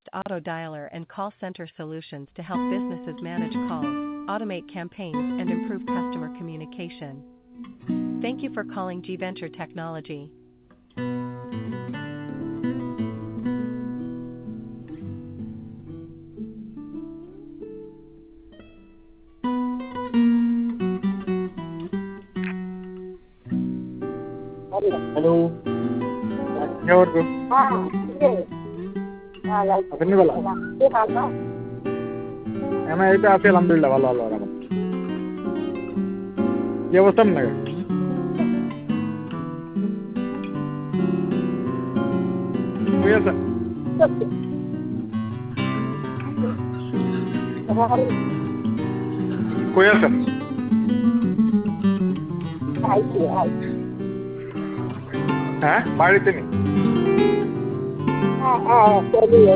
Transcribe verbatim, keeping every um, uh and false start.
auto dialer and call center solutions to help businesses manage calls, automate campaigns, and improve customer communication. Thank you for calling G Venture Technology. Hello क्या और को हाँ ठीक है हाँ like अपने वाला ये खाना एमा అయితే ఆఫీ అల్హమ్దులిల్లాహ్ వాళ్ళ వాళ్ళ రామ ये वसम नगर कोई ऐसा कोई ऐसा आई थी आई हाँ बाड़ी ते नहीं हाँ हाँ चलिए